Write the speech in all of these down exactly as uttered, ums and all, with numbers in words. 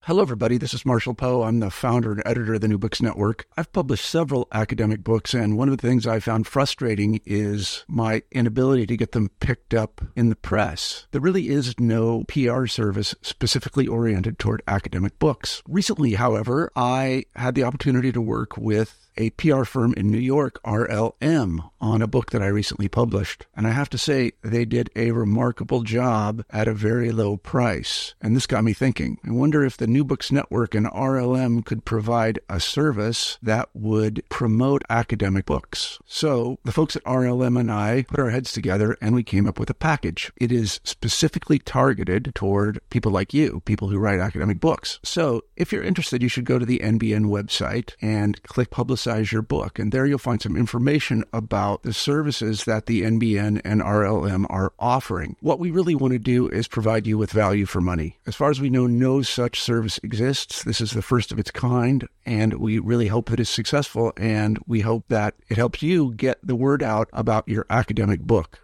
Hello, everybody. This is Marshall Poe. I'm the founder and editor of the New Books Network. I've published several academic books, and one of the things I found frustrating is my inability to get them picked up in the press. There really is no P R service specifically oriented toward academic books. Recently, however, I had the opportunity to work with a P R firm in New York, R L M, on a book that I recently published. And I have to say, they did a remarkable job at a very low price. And this got me thinking. I wonder if the New Books Network and R L M could provide a service that would promote academic books. So the folks at R L M and I put our heads together and we came up with a package. It is specifically targeted toward people like you, people who write academic books. So if you're interested, you should go to the N B N website and click Publicize your book. And there you'll find some information about the services that the N B N and R L M are offering. What we really want to do is provide you with value for money. As far as we know, no such service exists. This is the first of its kind, and we really hope that it's successful, and we hope that it helps you get the word out about your academic book.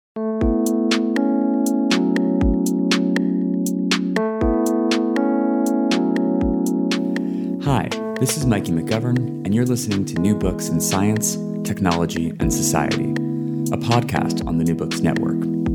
Hi, this is Mikey McGovern, and you're listening to New Books in Science, Technology, and Society, a podcast on the New Books Network.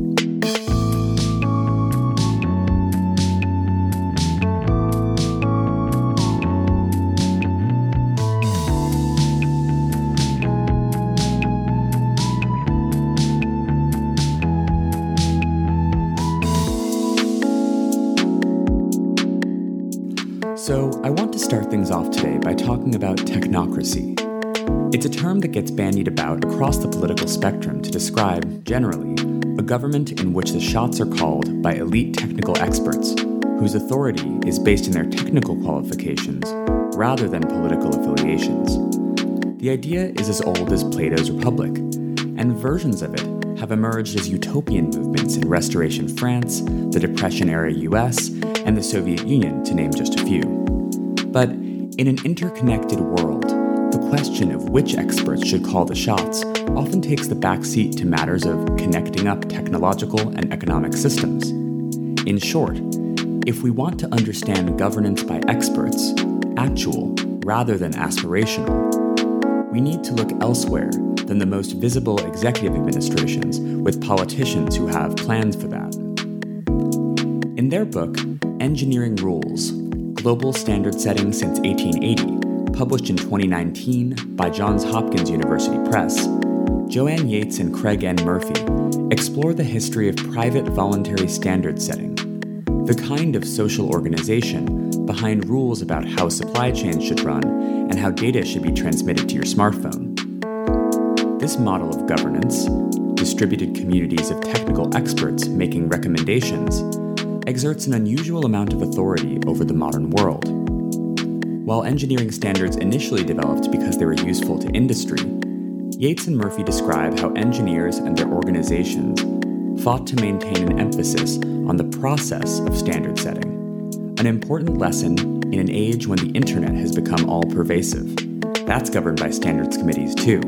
So, I want to start things off today by talking about technocracy. It's a term that gets bandied about across the political spectrum to describe, generally, a government in which the shots are called by elite technical experts, whose authority is based in their technical qualifications rather than political affiliations. The idea is as old as Plato's Republic, and versions of it have emerged as utopian movements in Restoration France, the Depression-era U S, and the Soviet Union, to name just a few. But in an interconnected world, the question of which experts should call the shots often takes the backseat to matters of connecting up technological and economic systems. In short, if we want to understand governance by experts, actual rather than aspirational, we need to look elsewhere than the most visible executive administrations with politicians who have plans for that. In their book, Engineering Rules, Global Standard Setting Since eighteen eighty, published in twenty nineteen by Johns Hopkins University Press, Joanne Yates and Craig N. Murphy explore the history of private voluntary standard setting, the kind of social organization behind rules about how supply chains should run and how data should be transmitted to your smartphone. This model of governance, distributed communities of technical experts making recommendations, exerts an unusual amount of authority over the modern world. While engineering standards initially developed because they were useful to industry, Yates and Murphy describe how engineers and their organizations fought to maintain an emphasis on the process of standard setting, an important lesson in an age when the internet has become all-pervasive. That's governed by standards committees too.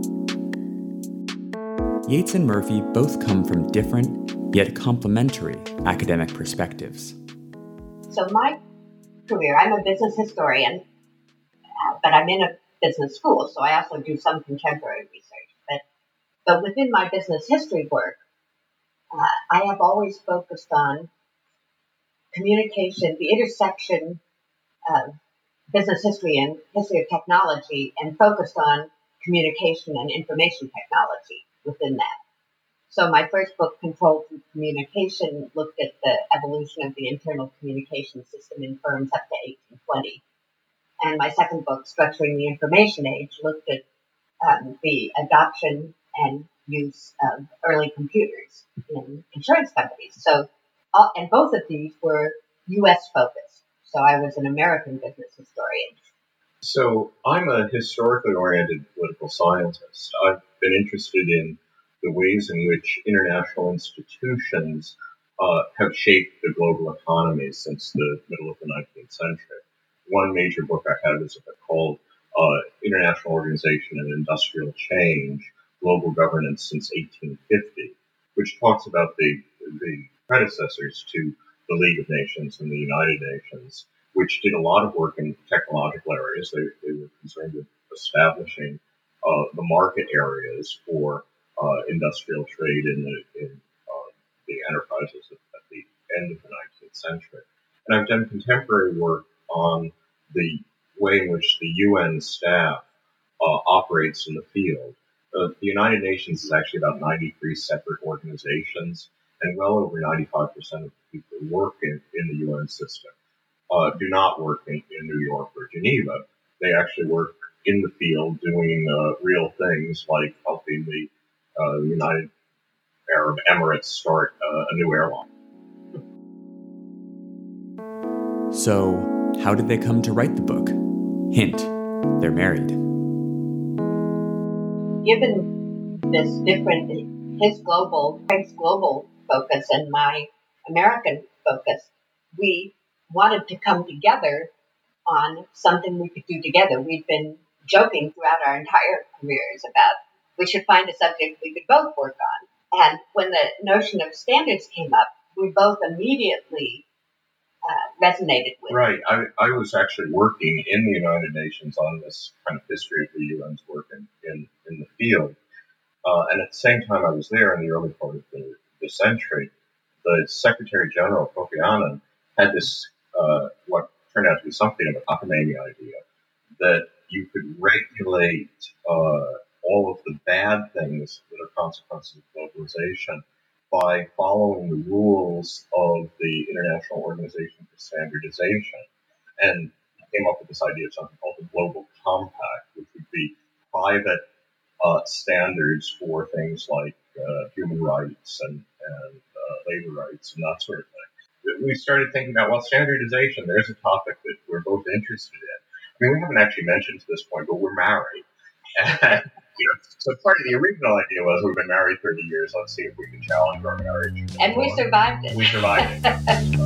Yates and Murphy both come from different, yet complementary academic perspectives. So my career, I'm a business historian, uh, but I'm in a business school, so I also do some contemporary research. But, but within my business history work, uh, I have always focused on communication, the intersection of business history and history of technology, and focused on communication and information technology within that. So my first book, Control Through Communication, looked at the evolution of the internal communication system in firms up to eighteen twenty. And my second book, Structuring the Information Age, looked at um, the adoption and use of early computers in insurance companies. So, uh, and both of these were U S focused. So I was an American business historian. So I'm a historically oriented political scientist. I've been interested in the ways in which international institutions uh, have shaped the global economy since the middle of the nineteenth century. One major book I have is a book called uh, International Organization and Industrial Change, Global Governance Since eighteen fifty, which talks about the, the predecessors to the League of Nations and the United Nations, which did a lot of work in technological areas. They, they were concerned with establishing uh, the market areas for uh, industrial trade in the, in, uh, the enterprises at, at the end of the nineteenth century. And I've done contemporary work on the way in which the U N staff uh, operates in the field. Uh, the United Nations is actually about ninety-three separate organizations, and well over ninety-five percent of the people who work in, in the U N system uh, do not work in, in New York or Geneva. They actually work in the field doing uh, real things like helping the uh, United Arab Emirates start uh, a new airline. So, how did they come to write the book? Hint, they're married. Given this different, his global, Frank's global focus and my American focus, we wanted to come together on something we could do together. We've been joking throughout our entire careers about we should find a subject we could both work on. And when the notion of standards came up, we both immediately uh, resonated with. Right. I, I was actually working in the United Nations on this kind of history of the U N's work in, in, in the field. Uh, and at the same time I was there in the early part of the, the century, the Secretary General, Kofi Annan, had this, uh, what turned out to be something of a cockamamie idea, that you could regulate uh, all of the bad things that are consequences of globalization by following the rules of the International Organization for Standardization. And he came up with this idea of something called the Global Compact, which would be private uh, standards for things like uh, human rights and, and uh, labor rights and that sort of thing. We started thinking about, well, standardization, there's a topic that we're both interested in. I mean, we haven't actually mentioned to this point, but we're married. And, you know, so part of the original idea was we've been married thirty years, let's see if we can challenge our marriage. And we survived it. We survived it.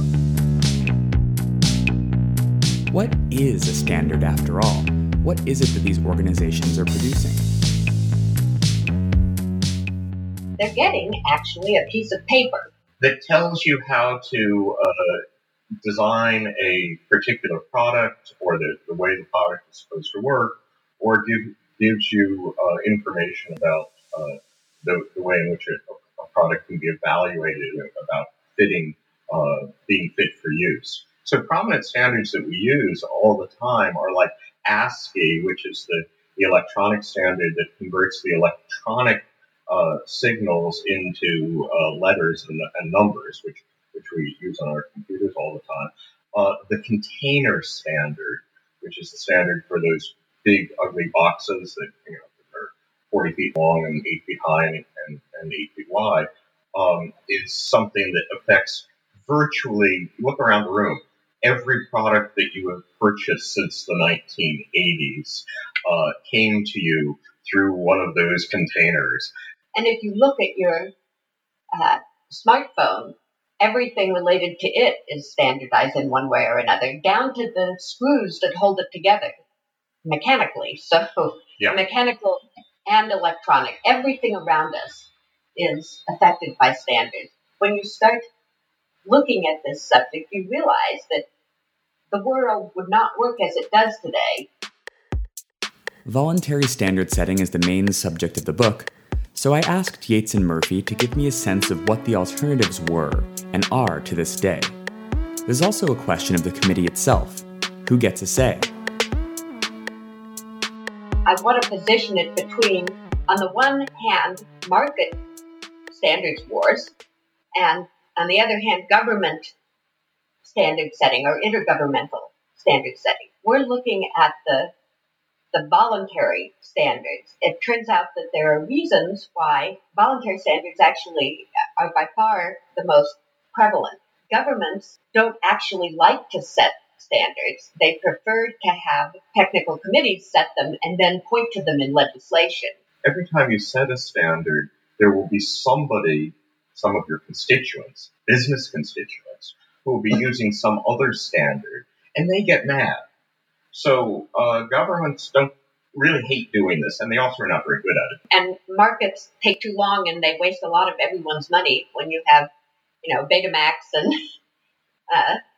What is a standard after all? What is it that these organizations are producing? They're getting, actually, a piece of paper that tells you how to uh, design a particular product or the, the way the product is supposed to work, or give, gives you uh, information about uh, the, the way in which a, a product can be evaluated, about fitting, uh, being fit for use. So prominent standards that we use all the time are like ASCII, which is the, the electronic standard that converts the electronic uh, signals into uh, letters and, and numbers, which which we use on our computers all the time. Uh, the container standard, which is the standard for those big, ugly boxes that, you know, that are forty feet long and eight feet high and, and, and eight feet wide, um, is something that affects virtually, look around the room, every product that you have purchased since the nineteen eighties uh, came to you through one of those containers. And if you look at your uh, smartphone, everything related to it is standardized in one way or another, down to the screws that hold it together mechanically. So yeah. Mechanical and electronic, everything around us is affected by standards. When you start looking at this subject, you realize that the world would not work as it does today. Voluntary standard setting is the main subject of the book, so I asked Yates and Murphy to give me a sense of what the alternatives were and are to this day. There's also a question of the committee itself. Who gets a say? I want to position it between, on the one hand, market standards wars, and on the other hand, government standard setting or intergovernmental standard setting. We're looking at the the voluntary standards. It turns out that there are reasons why voluntary standards actually are by far the most prevalent. Governments don't actually like to set standards. They prefer to have technical committees set them and then point to them in legislation. Every time you set a standard, there will be somebody, some of your constituents, business constituents, who will be using some other standard, and they get mad. So uh, governments don't really hate doing this, and they also are not very good at it. And markets take too long, and they waste a lot of everyone's money when you have, you know, Betamax and uh,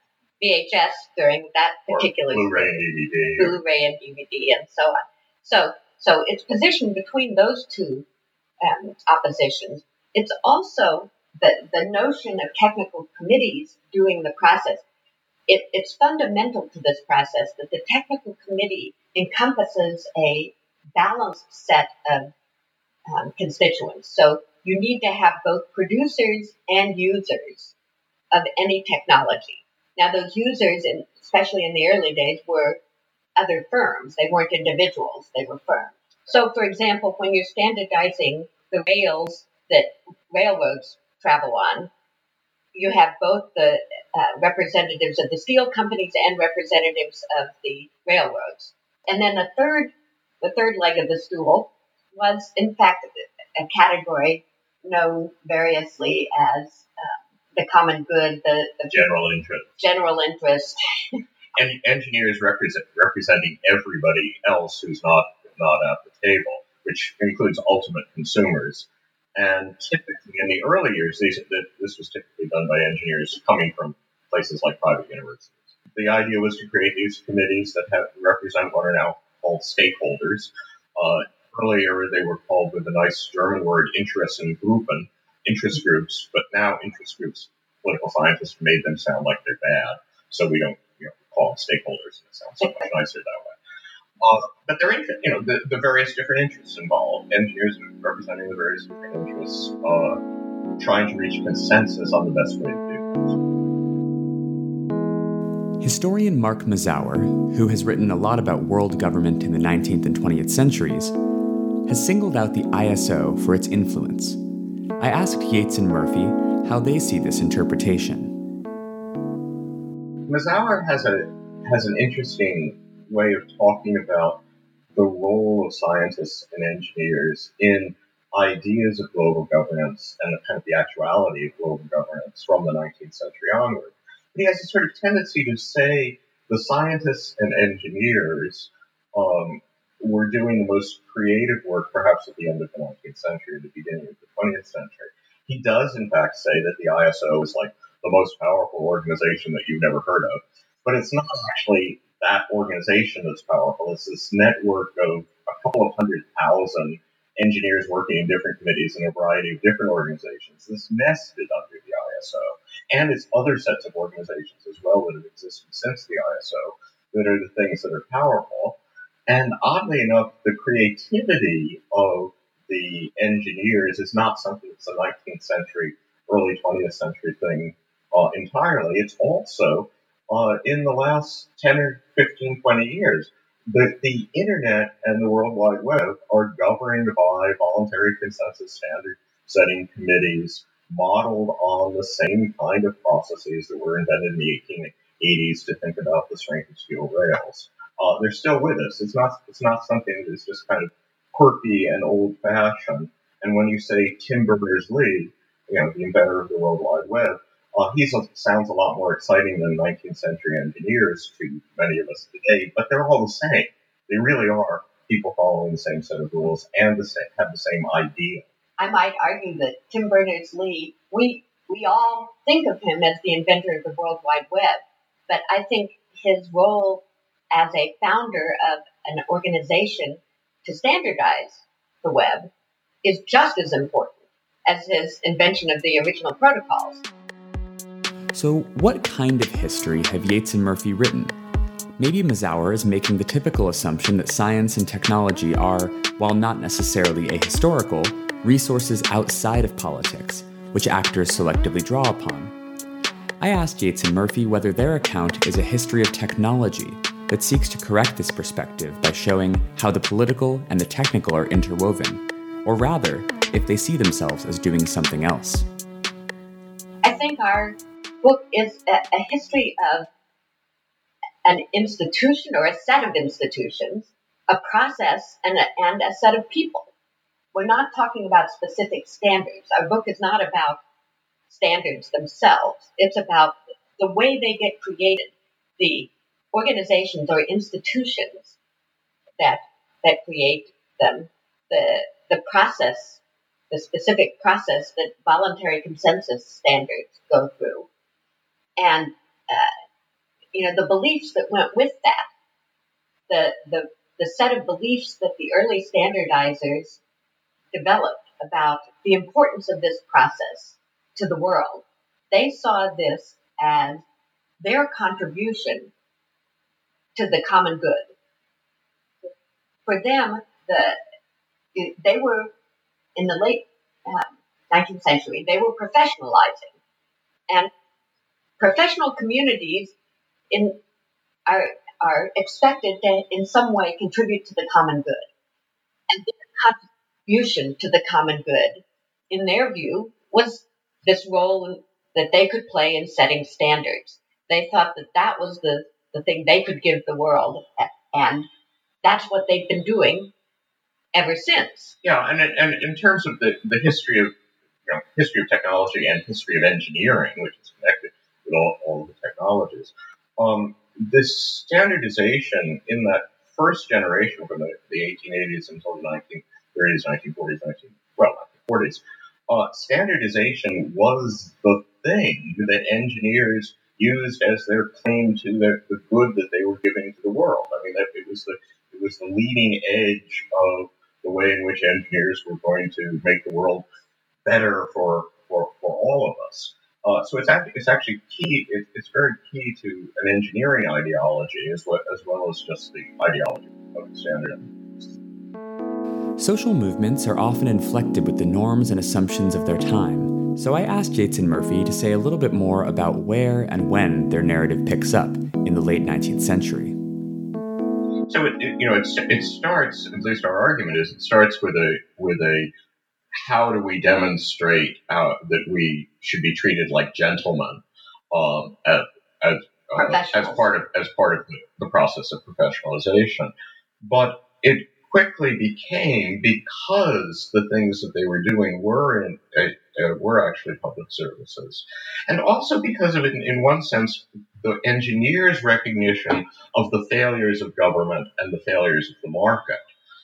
V H S during that particular or Blu-ray and D V D. Blu-ray and D V D and so on. So, so it's positioned between those two um, oppositions. It's also the, the notion of technical committees doing the process. It, it's fundamental to this process that the technical committee encompasses a balanced set of um, constituents. So you need to have both producers and users of any technology. Now, those users, in, especially in the early days, were other firms. They weren't individuals. They were firms. So, for example, when you're standardizing the rails that railroads travel on, you have both the uh, representatives of the steel companies and representatives of the railroads. And then the third, the third leg of the stool was, in fact, a category known variously as uh, the common good, the, the general interest. General interest. And engineers represent, representing everybody else who's not not at the table, which includes ultimate consumers. And typically, in the early years, these, this was typically done by engineers coming from places like private universities. The idea was to create these committees that have, represent what are now called stakeholders. Uh, earlier, they were called with a nice German word, Interessengruppen, interest groups, but now interest groups, political scientists made them sound like they're bad, so we don't you know, call them stakeholders, and it sounds so much nicer that way. Uh, but they're, you know, the, the various different interests involved. Engineers representing the various different interests, uh, trying to reach consensus on the best way to do this. Historian Mark Mazower, who has written a lot about world government in the nineteenth and twentieth centuries, has singled out the I S O for its influence. I asked Yates and Murphy how they see this interpretation. Mazower has a has an interesting way of talking about the role of scientists and engineers in ideas of global governance and the kind of the actuality of global governance from the nineteenth century onward. But he has a sort of tendency to say the scientists and engineers um, were doing the most creative work perhaps at the end of the nineteenth century, the beginning of the twentieth century. He does, in fact, say that the I S O is like the most powerful organization that you've never heard of. But it's not actually that organization that's powerful. It's this network of a couple of hundred thousand engineers working in different committees in a variety of different organizations. This nested under the I S O. And it's other sets of organizations as well that have existed since the I S O that are the things that are powerful. And oddly enough, the creativity of the engineers is not something that's a nineteenth century, early twentieth century thing uh, entirely. It's also uh, in the last ten or fifteen, twenty years. The, the internet and the World Wide Web are governed by voluntary consensus standard setting committees modeled on the same kind of processes that were invented in the eighteen eighties to think about the strength of steel rails. Uh, they're still with us. It's not, it's not something that's just kind of quirky and old-fashioned. And when you say Tim Berners-Lee, you know, the inventor of the World Wide Web, uh, he sounds a lot more exciting than nineteenth century engineers to many of us today, but they're all the same. They really are people following the same set of rules and the same, have the same idea. I might argue that Tim Berners-Lee, we we all think of him as the inventor of the World Wide Web, but I think his role as a founder of an organization to standardize the web is just as important as his invention of the original protocols. So what kind of history have Yates and Murphy written? Maybe Mazower is making the typical assumption that science and technology are, while not necessarily ahistorical, resources outside of politics, which actors selectively draw upon. I asked Yates and Murphy whether their account is a history of technology that seeks to correct this perspective by showing how the political and the technical are interwoven, or rather, if they see themselves as doing something else. I think our book is a, a history of an institution or a set of institutions, a process, and a, and a set of people. We're not talking about specific standards. Our book is not about standards themselves. It's about the way they get created, the organizations or institutions that that create them, the the process, the specific process that voluntary consensus standards go through. And uh, you know, the beliefs that went with that, the, the, the set of beliefs that the early standardizers developed about the importance of this process to the world, they saw this as their contribution to the common good. For them, the they were, in the late um, nineteenth century, they were professionalizing. And professional communities in are are expected to, in some way, contribute to the common good. And their contribution to the common good, in their view, was this role that they could play in setting standards. They thought that that was the, the thing they could give the world, and that's what they've been doing ever since. Yeah, and and in terms of the, the history of you know, history of technology and history of engineering, which is connected with all, all of the technologies, um, this standardization in that first generation from the, the eighteen eighties until the nineteen thirties, nineteen forties, nineteen well, nineteen forties, uh, standardization was the thing that engineers used as their claim to the, the good that they were giving to the world. I mean, that it was the it was the leading edge of the way in which engineers were going to make the world better for for, for all of us. Uh, so it's actually it's actually key. It, it's very key to an engineering ideology as well as well as just the ideology of the standard. Social movements are often inflected with the norms and assumptions of their time. So I asked Yates and Murphy to say a little bit more about where and when their narrative picks up in the late nineteenth century. So it, it you know it, it starts, at least our argument is, it starts with a with a how do we demonstrate uh, that we should be treated like gentlemen um, as as, uh, as part of as part of the, the process of professionalization, but it quickly became, because the things that they were doing were in uh, were actually public services, and also because of it, in, in one sense, the engineers' recognition of the failures of government and the failures of the market.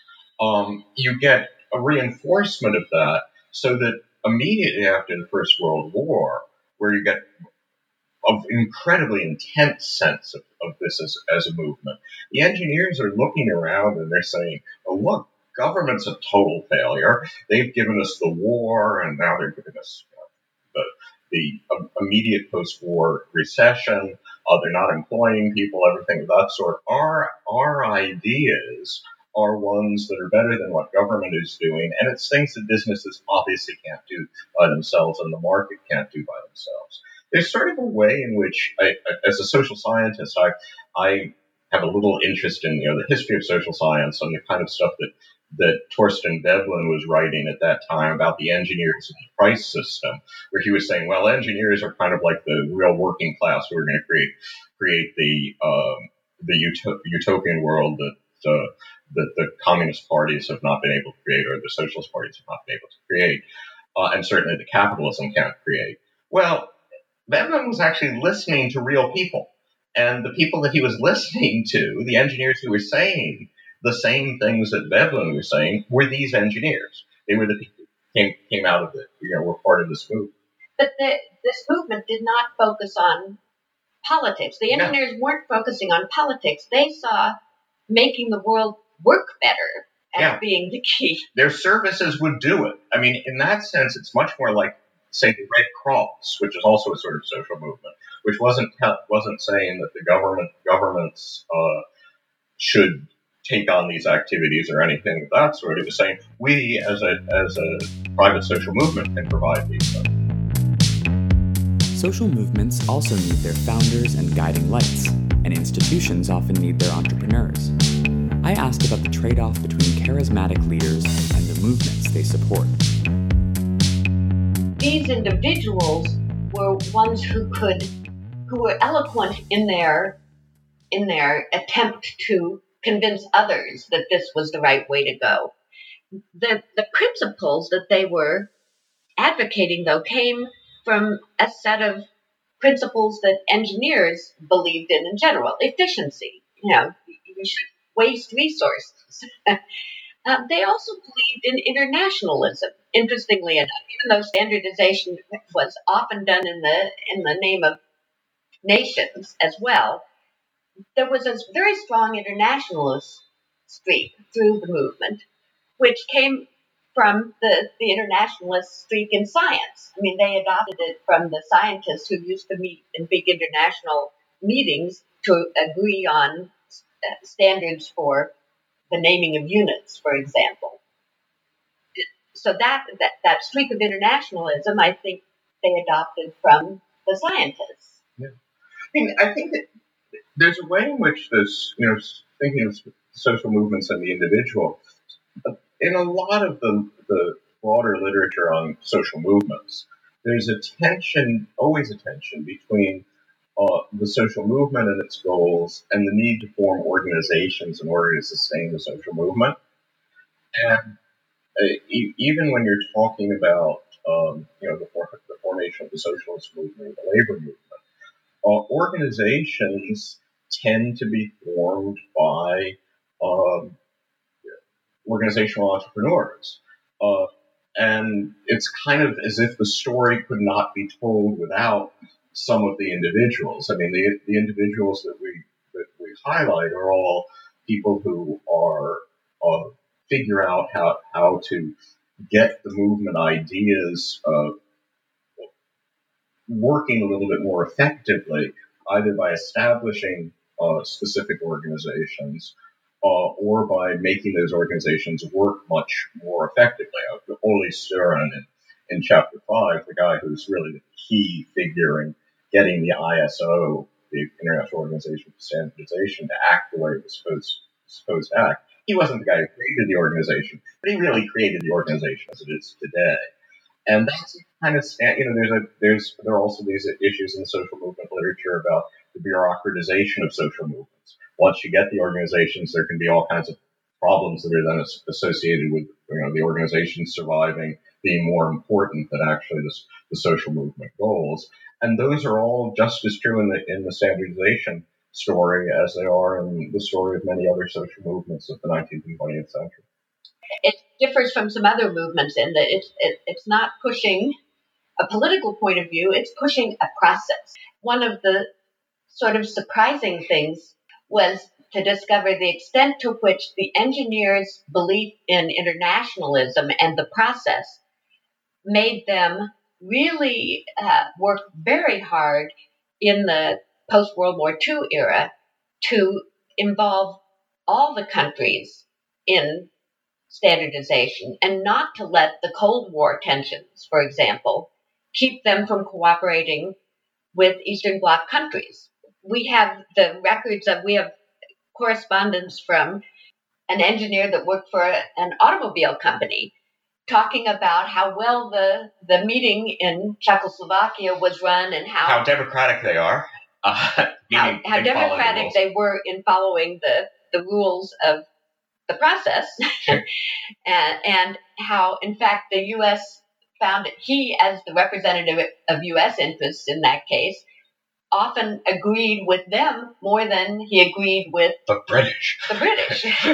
Um, you get a reinforcement of that, so that immediately after the First World War, where you get an incredibly intense sense of, of this as, as a movement, the engineers are looking around and they're saying, oh, look, government's a total failure. They've given us the war, and now they're giving us you know, the, the um, immediate post-war recession. Uh, they're not employing people, everything of that sort. Our, our ideas are ones that are better than what government is doing, and it's things that businesses obviously can't do by themselves and the market can't do by themselves. There's sort of a way in which, I, as a social scientist, I, I have a little interest in you know the history of social science and the kind of stuff that that Torsten Veblen was writing at that time about the engineers and the price system, where he was saying, well, engineers are kind of like the real working class who are going to create create the um, the utop- utopian world that uh, that the communist parties have not been able to create, or the socialist parties have not been able to create, uh, and certainly the capitalism can't create. Well, Veblen was actually listening to real people, and the people that he was listening to, the engineers who were saying the same things that Veblen was saying, were these engineers. They were the people who came, came out of it, you know, were part of this movement. But the, this movement did not focus on politics. The engineers no. weren't focusing on politics. They saw making the world work better as yeah. being the key. Their services would do it. I mean, in that sense, it's much more like, say, the Red Cross, which is also a sort of social movement, which wasn't wasn't saying that the government governments uh, should take on these activities or anything of that sort. It was saying we, as a as a private social movement, can provide these things. Social movements also need their founders and guiding lights, and institutions often need their entrepreneurs. I asked about the trade-off between charismatic leaders and the movements they support. These individuals were ones who could, who were eloquent in their, in their attempt to convince others that this was the right way to go. The, the principles that they were advocating, though, came from a set of principles that engineers believed in in general. Efficiency, you know, you should waste resources. Um, they also believed in internationalism. Interestingly enough, even though standardization was often done in the in the name of nations as well, there was a very strong internationalist streak through the movement, which came from the, the internationalist streak in science. I mean, they adopted it from the scientists who used to meet in big international meetings to agree on standards for the naming of units, for example. So that, that, that streak of internationalism, I think they adopted from the scientists. Yeah. I mean, I think that there's a way in which this, you know, thinking of social movements and the individual, in a lot of the, the broader literature on social movements, there's a tension, always a tension, between uh, the social movement and its goals and the need to form organizations in order to sustain the social movement. And uh, e- even when you're talking about, um, you know, the, for- the formation of the socialist movement or the labor movement, uh, organizations tend to be formed by um, organizational entrepreneurs. Uh, and it's kind of as if the story could not be told without some of the individuals. I mean, the, the individuals that we that we highlight are all people who are uh, figure out how, how to get the movement ideas uh, working a little bit more effectively, either by establishing uh, specific organizations Uh, or by making those organizations work much more effectively. Uh, Ole Støren in, in Chapter five, the guy who's really the key figure in getting the I S O, the International Organization for Standardization, to act the way it was supposed, supposed to act. He wasn't the guy who created the organization, but he really created the organization as it is today. And that's kind of, you know, there's a, there's, there are also these issues in the social movement literature about the bureaucratization of social movements. Once you get the organizations, there can be all kinds of problems that are then associated with, you know, the organization surviving being more important than actually the, the social movement goals. And those are all just as true in the in the standardization story as they are in the story of many other social movements of the nineteenth and twentieth century. It differs from some other movements in that it's it, it's not pushing a political point of view; it's pushing a process. One of the sort of surprising things was to discover the extent to which the engineers' belief in internationalism and the process made them really uh, work very hard in the post-World War Two era to involve all the countries in standardization and not to let the Cold War tensions, for example, keep them from cooperating with Eastern Bloc countries. We have the records of, we have correspondence from an engineer that worked for an automobile company talking about how well the, the meeting in Czechoslovakia was run and how, how democratic they are. Uh, how, how they democratic the they were in following the, the rules of the process. Sure. and, and how, in fact, the U S found that he, as the representative of U S interests in that case, often agreed with them more than he agreed with the British. The British.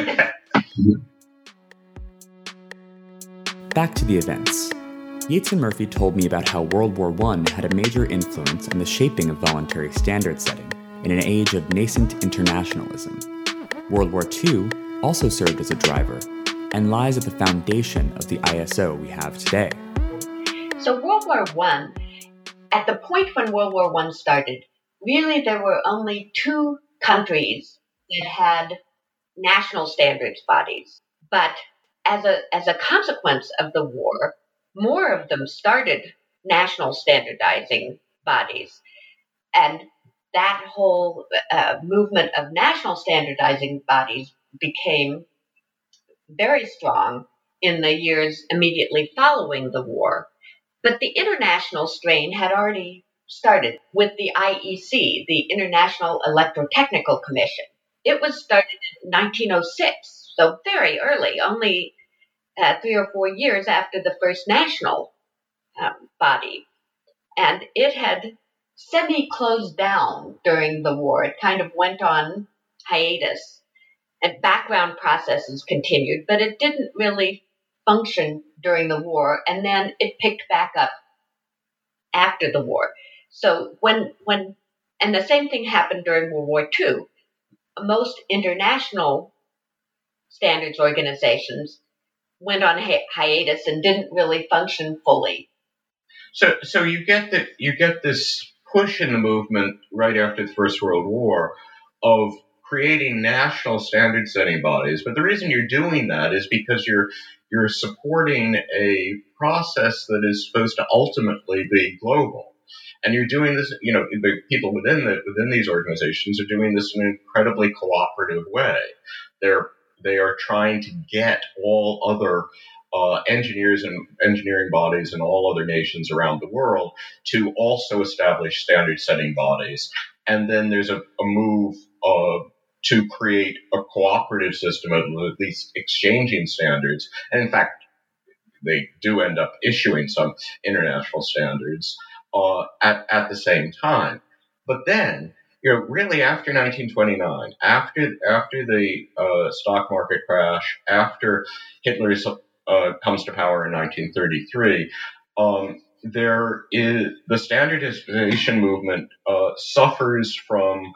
Back to the events. Yates and Murphy told me about how World War One had a major influence in the shaping of voluntary standard setting in an age of nascent internationalism. World War Two also served as a driver and lies at the foundation of the I S O we have today. So World War One, at the point when World War One started, really there were only two countries that had national standards bodies. But as a as a consequence of the war, more of them started national standardizing bodies. And that whole uh, movement of national standardizing bodies became very strong in the years immediately following the war. But the international strain had already started with the I E C, the International Electrotechnical Commission. It was started in nineteen oh six, so very early, only uh, three or four years after the first national um, body. And it had semi-closed down during the war. It kind of went on hiatus, and background processes continued, but it didn't really function during the war, and then it picked back up after the war. So when, when, and the same thing happened during World War Two. most international standards organizations went on hi- hiatus and didn't really function fully. So, so you get that you get this push in the movement right after the First World War of creating national standard-setting bodies. But the reason you're doing that is because you're you're supporting a process that is supposed to ultimately be global. And you're doing this, you know, the people within the within these organizations are doing this in an incredibly cooperative way. They're they are trying to get all other uh, engineers and engineering bodies in all other nations around the world to also establish standard-setting bodies. And then there's a, a move uh, to create a cooperative system of at least exchanging standards. And in fact, they do end up issuing some international standards uh, at, at the same time. But then, you know, really after nineteen twenty-nine, after after the uh, stock market crash, after Hitler uh, comes to power in nineteen thirty-three, um, there is the standardization movement uh, suffers from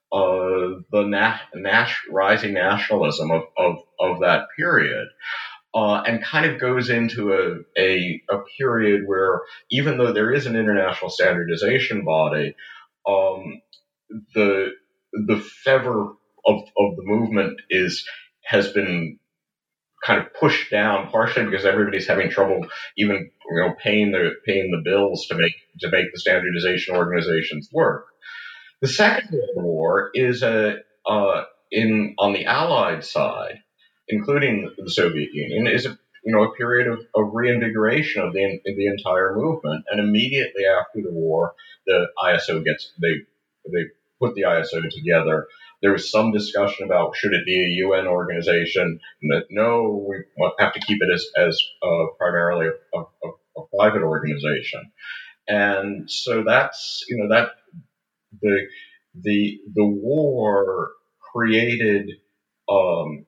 uh, the nat- nat- rising nationalism of, of, of that period. Uh, and kind of goes into a, a a period where, even though there is an international standardization body, um, the the fever of, of the movement is has been kind of pushed down, partially because everybody's having trouble even you know paying the paying the bills to make to make the standardization organizations work. The Second World War is a uh, in on the Allied side, including the Soviet Union, is a you know a period of, of reinvigoration of the the entire movement. And immediately after the war, the I S O gets they they put the I S O together. There was some discussion about should it be a U N organization, and that no, we have to keep it as as uh, primarily a, a, a private organization. And so that's you know that the the the war created. Um,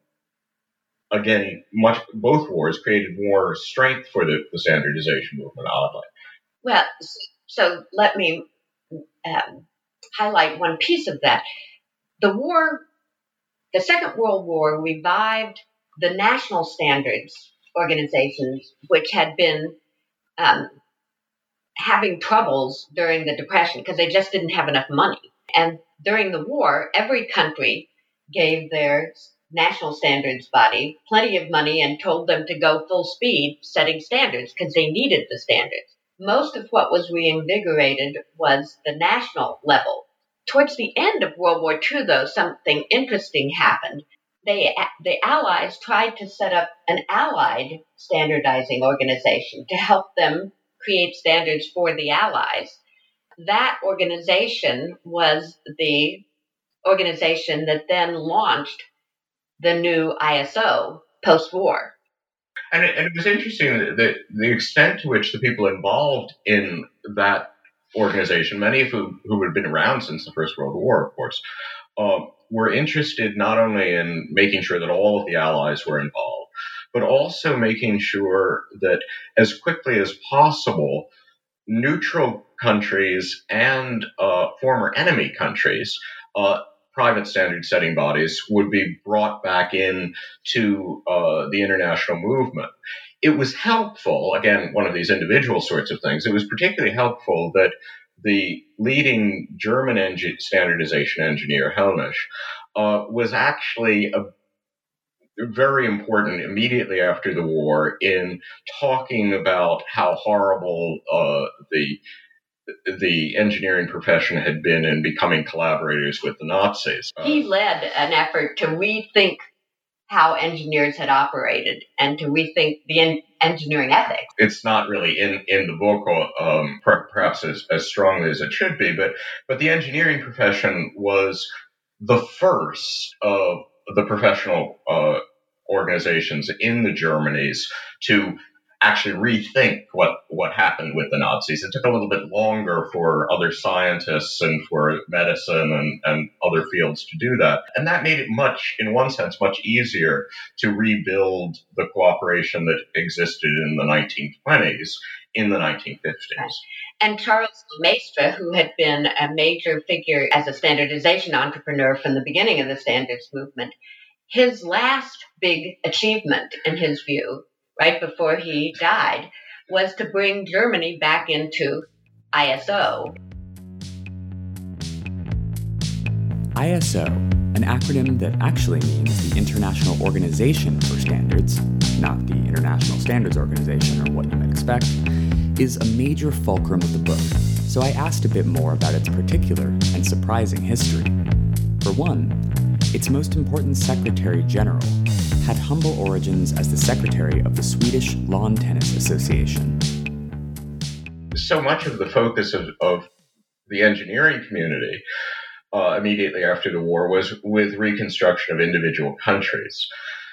Again, much both wars created more strength for the, the standardization movement, oddly. Well, so let me um, highlight one piece of that. The war, the Second World War, revived the national standards organizations, which had been um, having troubles during the Depression because they just didn't have enough money. And during the war, every country gave their national standards body plenty of money and told them to go full speed setting standards because they needed the standards. Most of what was reinvigorated was the national level. Towards the end of World War Two, though, something interesting happened. They, the Allies tried to set up an allied standardizing organization to help them create standards for the Allies. That organization was the organization that then launched the new I S O post-war. And it, and it was interesting that the, the extent to which the people involved in that organization, many of whom who had been around since the First World War, of course, uh, were interested not only in making sure that all of the Allies were involved, but also making sure that as quickly as possible, neutral countries and uh, former enemy countries uh, private standard setting bodies would be brought back in to uh, the international movement. It was helpful, again, one of these individual sorts of things, it was particularly helpful that the leading German engine, standardization engineer, Helmich, uh, was actually a very important immediately after the war in talking about how horrible uh, the the engineering profession had been in becoming collaborators with the Nazis. Uh, he led an effort to rethink how engineers had operated and to rethink the en- engineering ethics. It's not really in, in the book, um, per- perhaps as, as strongly as it should be, but, but the engineering profession was the first of the professional uh, organizations in the Germanies to actually rethink what, what happened with the Nazis. It took a little bit longer for other scientists and for medicine and, and other fields to do that. And that made it much, in one sense, much easier to rebuild the cooperation that existed in the nineteen twenties in the nineteen fifties. And Charles Lemaitre, who had been a major figure as a standardization entrepreneur from the beginning of the standards movement, his last big achievement, in his view, right before he died, was to bring Germany back into I S O. I S O, an acronym that actually means the International Organization for Standards, not the International Standards Organization or what you might expect, is a major fulcrum of the book, so I asked a bit more about its particular and surprising history. For one, its most important Secretary General had humble origins as the secretary of the Swedish Lawn Tennis Association. So much of the focus of, of the engineering community uh, immediately after the war was with reconstruction of individual countries.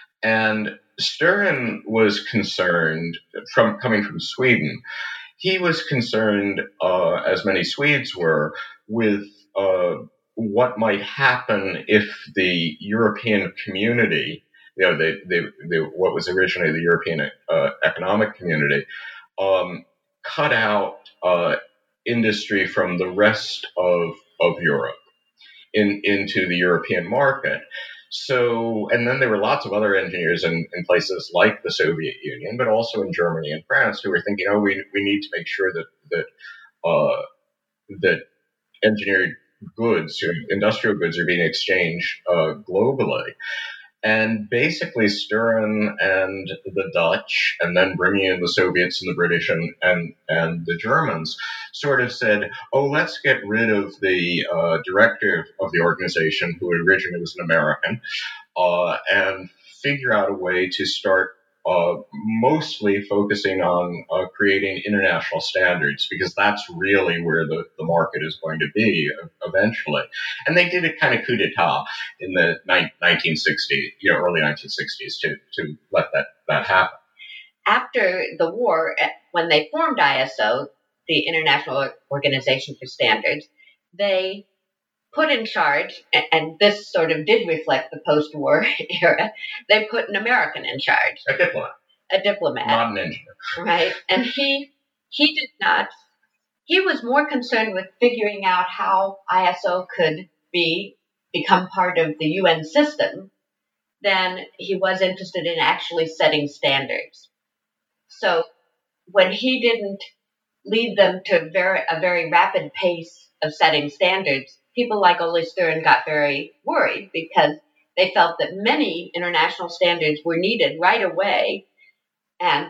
And Sturren was concerned, from coming from Sweden, he was concerned, uh, as many Swedes were, with uh, what might happen if the European community, you know, the, the, the, what was originally the European uh, Economic Community, um, cut out uh, industry from the rest of, of Europe in, into the European market. So, and then there were lots of other engineers in, in places like the Soviet Union, but also in Germany and France, who were thinking, oh, we we need to make sure that that uh, that engineered goods, or industrial goods, are being exchanged uh, globally. And basically, Sturren and the Dutch, and then bringing in the Soviets and the British and and, and the Germans, sort of said, oh, let's get rid of the uh, director of the organization, who originally was an American, uh, and figure out a way to start uh, mostly focusing on uh, creating international standards, because that's really where the, the market is going to be eventually. And they did a kind of coup d'etat in the nineteen sixties, you know, early nineteen sixties to, to let that, that happen. After the war, when they formed I S O, the International Organization for Standards, they put in charge, and this sort of did reflect the post-war era, they put an American in charge. A diplomat. A diplomat. Not an engineer. Right. And he he did not, he was more concerned with figuring out how I S O could be, become part of the U N system than he was interested in actually setting standards. So when he didn't lead them to very, a very rapid pace of setting standards, people like Ole Sturren got very worried because they felt that many international standards were needed right away, and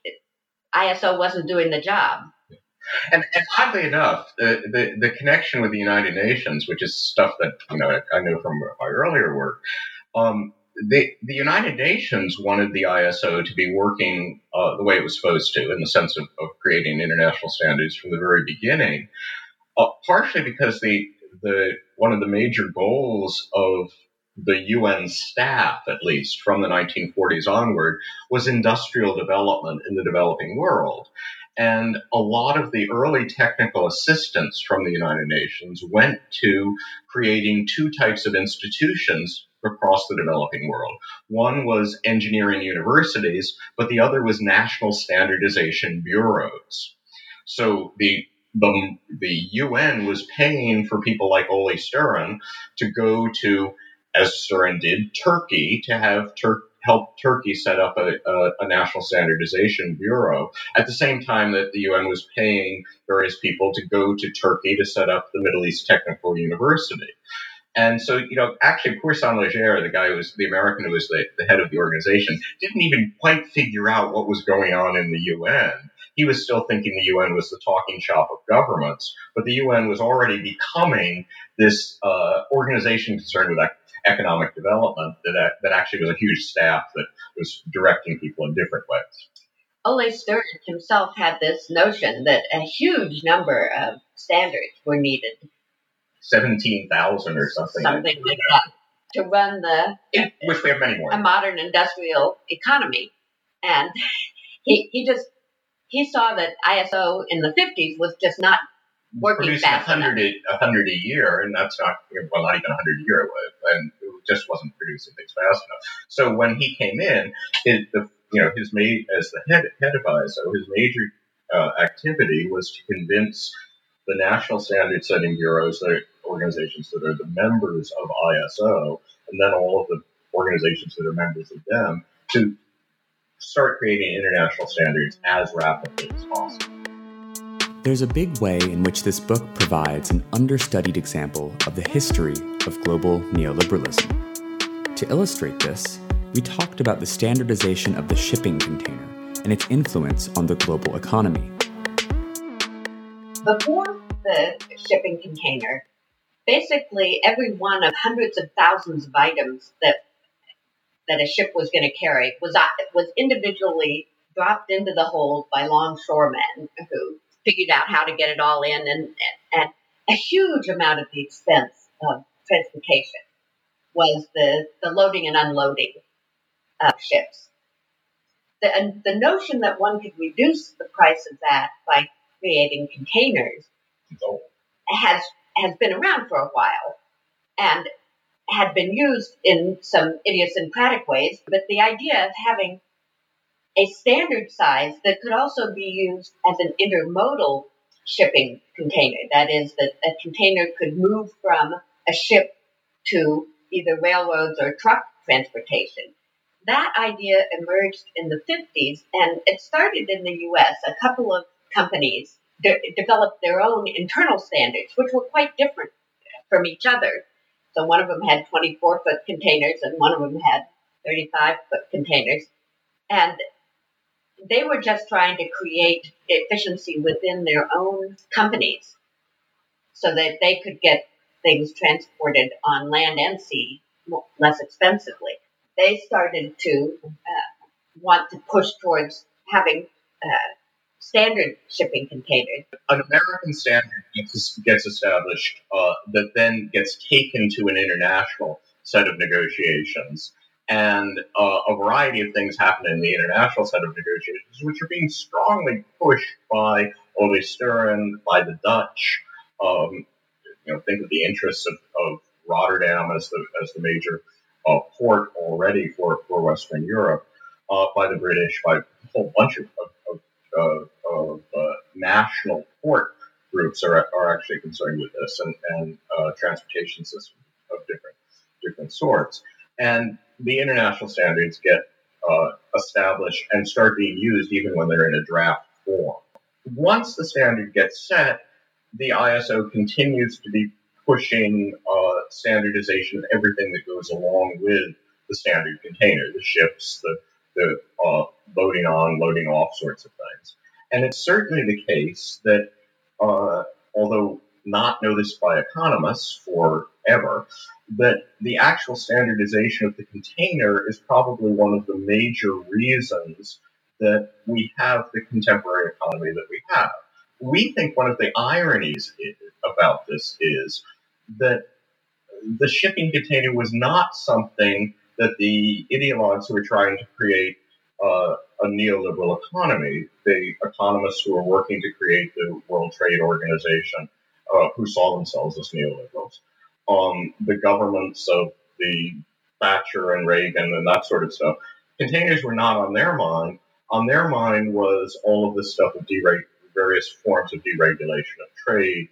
I S O wasn't doing the job. And, and oddly enough, the, the, the connection with the United Nations, which is stuff that, you know, I know from my earlier work, um, they, the United Nations wanted the I S O to be working uh, the way it was supposed to, in the sense of, of creating international standards from the very beginning, uh, partially because the the one of the major goals of the U N staff, at least from the nineteen forties onward, was industrial development in the developing world. And a lot of the early technical assistance from the United Nations went to creating two types of institutions across the developing world. One was engineering universities, but the other was national standardization bureaus. So the the, the U N was paying for people like Ole Sturren to go to, as Sturren did, Turkey, to have Tur- help Turkey set up a, a, a national standardization bureau, at the same time that the U N was paying various people to go to Turkey to set up the Middle East Technical University. And so, you know, actually, Poursan Leger, the guy who was the American who was the, the head of the organization, didn't even quite figure out what was going on in the U N. He was still thinking the U N was the talking shop of governments, but the U N was already becoming this uh, organization concerned with economic development that, that actually was a huge staff that was directing people in different ways. Ole Sturren himself had this notion that a huge number of standards were needed. seventeen thousand or something. Something like that. To run the... In which we have many more. A modern industrial economy. And he, he just, he saw that I S O in the fifties was just not working producing fast a hundred enough. a, a hundred a year, and that's not, well, not even a hundred a year, and it just wasn't producing things fast enough. So when he came in, his, the, you know, his ma- as the head, head of I S O, his major uh, activity was to convince the national standard setting bureaus, the organizations that are the members of I S O, and then all of the organizations that are members of them, to start creating international standards as rapidly as possible. There's a big way in which this book provides an understudied example of the history of global neoliberalism. To illustrate this, we talked about the standardization of the shipping container and its influence on the global economy. Before the shipping container, basically every one of hundreds of thousands of items that that a ship was going to carry was was individually dropped into the hold by longshoremen who figured out how to get it all in, and, and a huge amount of the expense of transportation was the, the loading and unloading of ships. The, and the notion that one could reduce the price of that by creating containers has has been around for a while and had been used in some idiosyncratic ways, but the idea of having a standard size that could also be used as an intermodal shipping container, that is, that a container could move from a ship to either railroads or truck transportation. That idea emerged in the fifties, and it started in the U S. A couple of companies de- developed their own internal standards, which were quite different from each other. So one of them had twenty-four foot containers, and one of them had thirty-five foot containers. And they were just trying to create efficiency within their own companies so that they could get things transported on land and sea less expensively. They started to uh, want to push towards having uh, standard shipping containers. An American standard gets, gets established uh, that then gets taken to an international set of negotiations. And uh, a variety of things happen in the international set of negotiations, which are being strongly pushed by Ole Stern, by the Dutch. Um, you know, think of the interests of, of Rotterdam as the as the major uh, port already for, for Western Europe, uh, by the British, by a whole bunch of, of, of, of uh, national port groups are are actually concerned with this, and, and uh, transportation systems of different different sorts. And the international standards get uh, established and start being used even when they're in a draft form. Once the standard gets set, the I S O continues to be pushing uh, standardization of everything that goes along with the standard container, the ships, the, the uh, loading on, loading off sorts of things. And it's certainly the case that, uh, although not noticed by economists forever, that the actual standardization of the container is probably one of the major reasons that we have the contemporary economy that we have. We think one of the ironies is, about this is that the shipping container was not something that the ideologues who were trying to create uh, a neoliberal economy, the economists who were working to create the World Trade Organization, uh, who saw themselves as neoliberals, um, the governments of the Thatcher and Reagan and that sort of stuff. Containers were not on their mind. On their mind was all of this stuff of dereg- various forms of deregulation of trade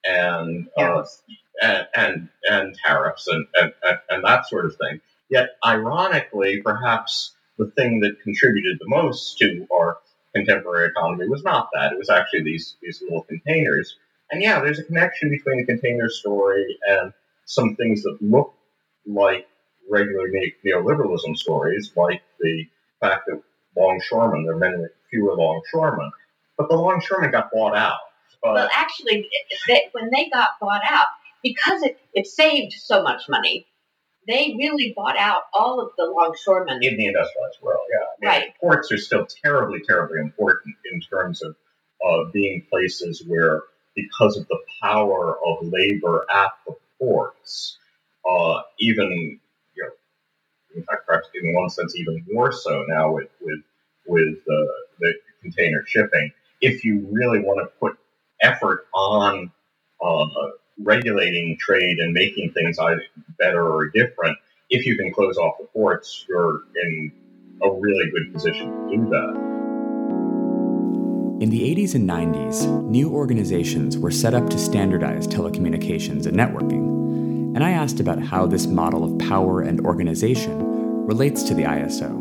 and uh, and, and and tariffs and, and, and that sort of thing. Yet, ironically, perhaps the thing that contributed the most to our contemporary economy was not that. It was actually these, these little containers. And yeah, there's a connection between the container story and some things that look like regular ne- neoliberalism stories, like the fact that longshoremen, there are many fewer longshoremen, but the longshoremen got bought out. Uh, well, actually, they, when they got bought out, because it, it saved so much money, they really bought out all of the longshoremen. In the industrialized world, yeah. I mean, right. Ports are still terribly, terribly important in terms of uh, being places where, because of the power of labor at the ports, uh, even, you know, in fact, perhaps in one sense, even more so now with with with uh, the container shipping. If you really want to put effort on uh, regulating trade and making things either better or different, if you can close off the ports, you're in a really good position to do that. In the eighties and nineties, new organizations were set up to standardize telecommunications and networking, and I asked about how this model of power and organization relates to the I S O.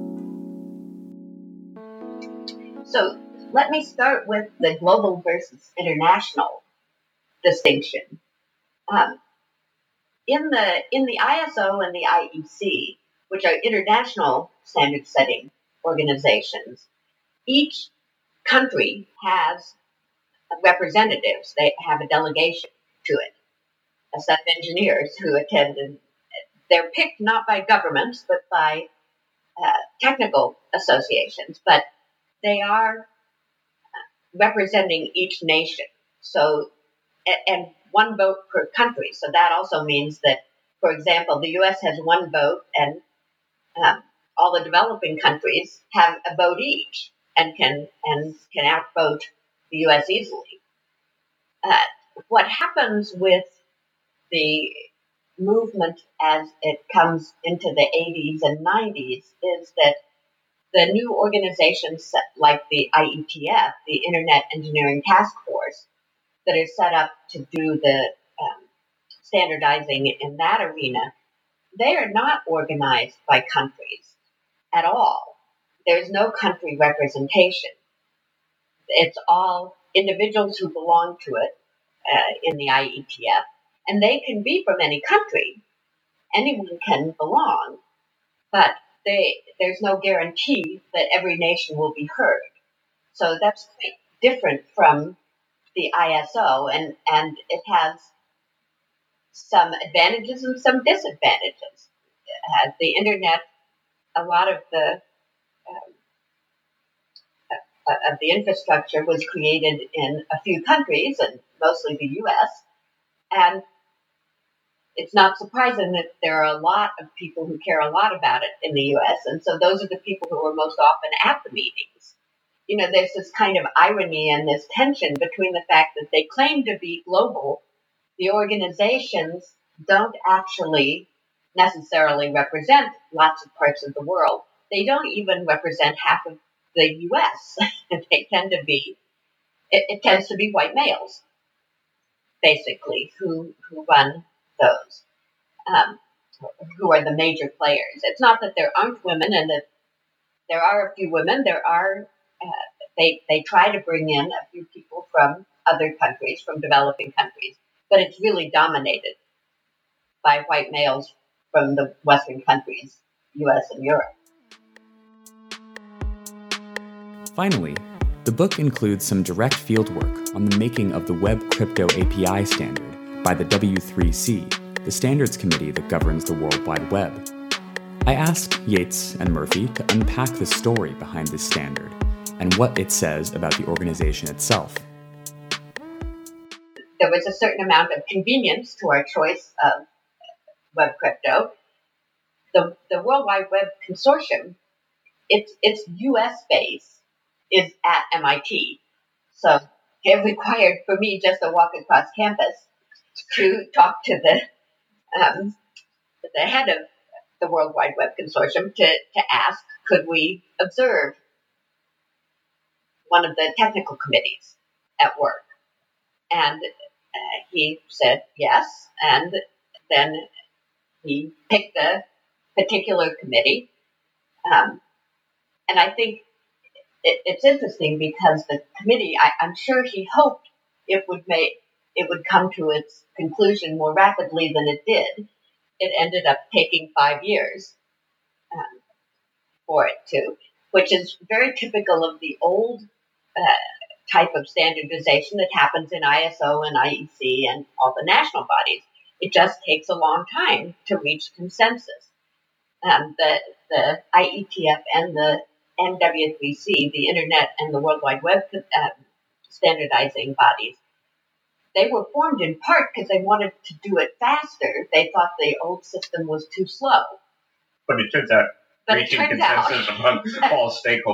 So let me start with the global versus international distinction. Um, in the in the I S O and the I E C, which are international standard-setting organizations, each country has representatives. They have a delegation to it, a set of engineers who attend, and they're picked not by governments, but by uh, technical associations, but they are representing each nation. So, and one vote per country. So that also means that, for example, the U S has one vote, and um, all the developing countries have a vote each, and can and can outvote the U S easily. Uh, what happens with the movement as it comes into the eighties and nineties is that the new organizations like the I E T F, the Internet Engineering Task Force, that are set up to do the um, standardizing in that arena, they are not organized by countries at all. There's no country representation. It's all individuals who belong to it uh, in the I E T F, and they can be from any country. Anyone can belong, but they, there's no guarantee that every nation will be heard. So that's quite different from the I S O, and, and it has some advantages and some disadvantages. Uh, the internet, a lot of the um, uh, of the infrastructure was created in a few countries, and mostly the U S, and it's not surprising that there are a lot of people who care a lot about it in the U S, and so those are the people who are most often at the meetings. You know, there's this kind of irony and this tension between the fact that they claim to be global. The organizations don't actually necessarily represent lots of parts of the world. They don't even represent half of the U S. They tend to be, it, it tends to be white males, basically, who, who run those, um, who are the major players. It's not that there aren't women, and that there are a few women. There are, uh, they, they try to bring in a few people from other countries, from developing countries, but it's really dominated by white males from the Western countries, U S and Europe. Finally, the book includes some direct fieldwork on the making of the Web Crypto A P I standard by the W three C, the standards committee that governs the World Wide Web. I asked Yates and Murphy to unpack the story behind this standard and what it says about the organization itself. There was a certain amount of convenience to our choice of web crypto. The, the World Wide Web Consortium, its, its U S base is at M I T. So it required for me just to walk across campus to talk to the um, the head of the World Wide Web Consortium to, to ask, could we observe one of the technical committees at work? And uh, he said yes, and then he picked a particular committee. Um, and I think it, it's interesting because the committee, I, I'm sure he hoped it would make it would come to its conclusion more rapidly than it did. It ended up taking five years um, for it to, which is very typical of the old uh, type of standardization that happens in I S O and I E C and all the national bodies. It just takes a long time to reach consensus. Um, the, the I E T F and the N W three C, the Internet and the World Wide Web uh, standardizing bodies, they were formed in part because they wanted to do it faster. They thought the old system was too slow. But it turns out But reaching it turns consensus out, among all stakeholders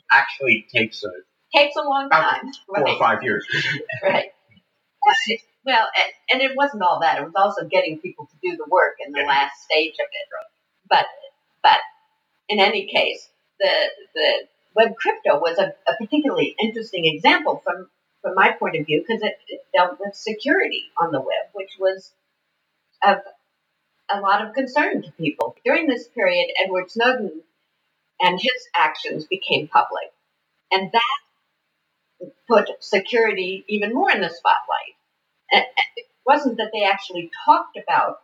actually takes a takes a long time. Four Right. or five years. Right. Well, and, and it wasn't all that. It was also getting people to do the work in the Yeah. last stage of it. But but in any case, the the web crypto was a, a particularly interesting example from, from my point of view because it, it dealt with security on the web, which was of a lot of concern to people. During this period, Edward Snowden and his actions became public, and that put security even more in the spotlight. And it wasn't that they actually talked about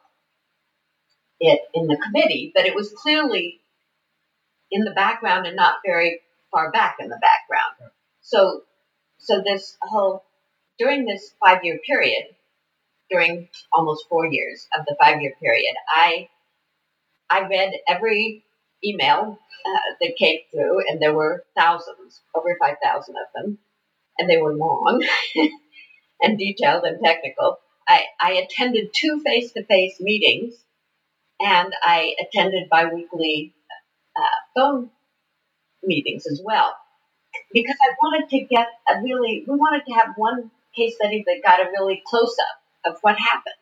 it in the committee, but it was clearly in the background and not very far back in the background. So, so this whole, during this five-year period, during almost four years of the five-year period, I, I read every email uh, that came through, and there were thousands, over five thousand of them, and they were long and detailed and technical. I, I attended two face-to-face meetings, and I attended biweekly uh, phone meetings as well, because I wanted to get a really, we wanted to have one case study that got a really close-up of what happened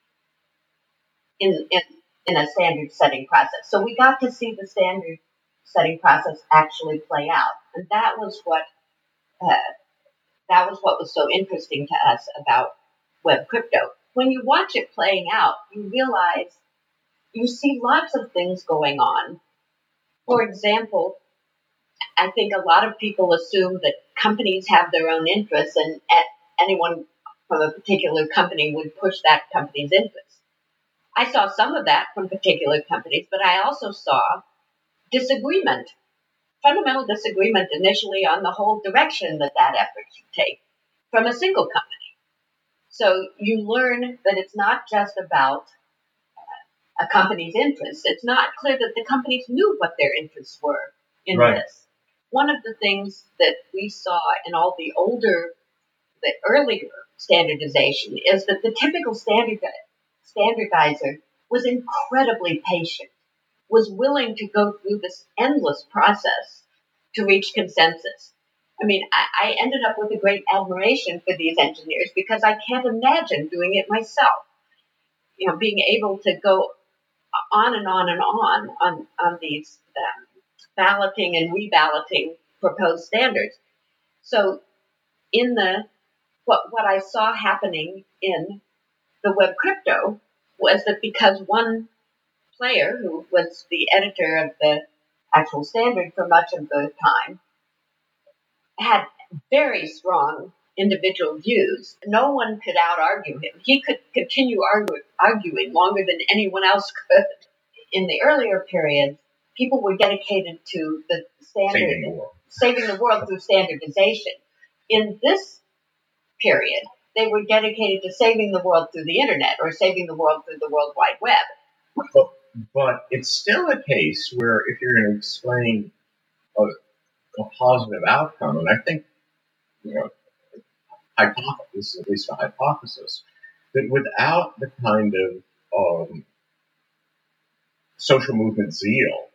in, in, in a standard setting process. So we got to see the standard setting process actually play out, and that was what uh, that was what was so interesting to us about web crypto. When you watch it playing out, you realize you see lots of things going on. For example, I think a lot of people assume that companies have their own interests and anyone from a particular company would push that company's interests. I saw some of that from particular companies, but I also saw disagreement, fundamental disagreement initially on the whole direction that that effort should take from a single company. So you learn that it's not just about a company's interests. It's not clear that the companies knew what their interests were in Right. this. One of the things that we saw in all the older, the earlier standardization is that the typical standard, standardizer was incredibly patient, was willing to go through this endless process to reach consensus. I mean, I, I ended up with a great admiration for these engineers because I can't imagine doing it myself. You know, being able to go on and on and on on, on these um, balloting and reballoting proposed standards. So in the what what I saw happening in the web crypto was that because one player who was the editor of the actual standard for much of the time had very strong individual views, no one could out-argue him. He could continue argue, arguing longer than anyone else could. In the earlier periods, people were dedicated to the standard, Saving the world. saving the world through standardization. In this period, they were dedicated to saving the world through the internet or saving the world through the World Wide Web. But, but it's still a case where if you're going to explain a, a positive outcome, and I think, you know, hypothesis, at least a hypothesis, that without the kind of um, social movement zeal,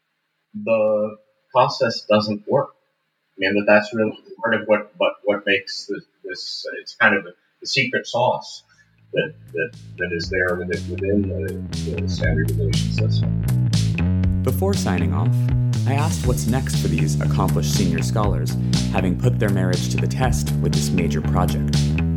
the process doesn't work. I mean, that that's really part of what, what, what makes this, this, it's kind of the, the secret sauce that, that, that is there within, within the, the standardization system. Before signing off, I asked what's next for these accomplished senior scholars, having put their marriage to the test with this major project.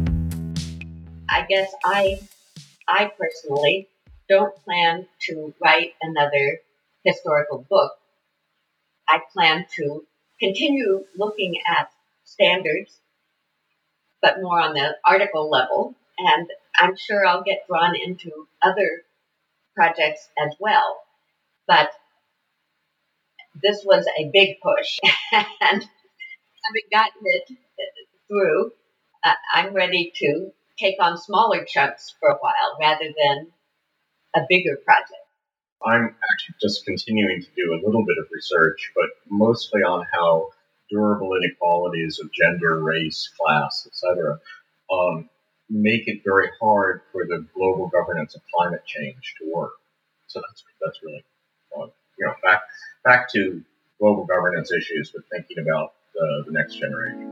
I guess I, I personally don't plan to write another historical book. I plan to continue looking at standards, but more on the article level, and I'm sure I'll get drawn into other projects as well. But this was a big push, and having gotten it through, uh, I'm ready to take on smaller chunks for a while rather than a bigger project. I'm actually just continuing to do a little bit of research, but mostly on how durable inequalities of gender, race, class, et cetera, um, make it very hard for the global governance of climate change to work. So that's that's really fun. You know, back back to global governance issues, but thinking about uh, the next generation.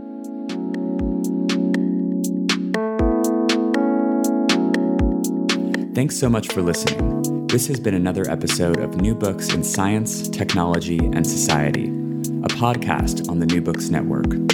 Thanks so much for listening. This has been another episode of New Books in Science, Technology, and Society, a podcast on the New Books Network.